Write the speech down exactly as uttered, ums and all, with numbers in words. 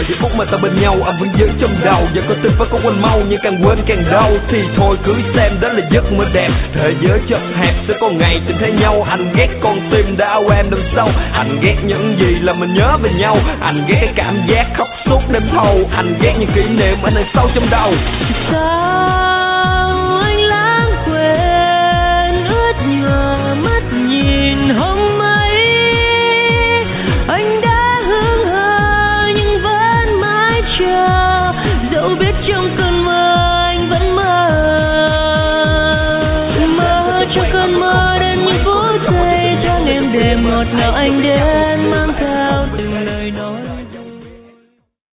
Mà giây phút mà ta bên nhau anh vẫn giữ trong đầu. Giờ có tin phải có quên mau nhưng càng quên càng đau. Thì thôi cứ xem đó là giấc mơ đẹp. Thế giới chật hẹp sẽ có ngày tìm thấy nhau. Anh ghét con tim đã ao em đằng sau. Anh ghét những gì là mình nhớ về nhau. Anh ghét cái cảm giác khóc suốt đêm thâu. Anh ghét những kỷ niệm anh đang sâu trong đầu. Sao anh lãng quên ướt nhòa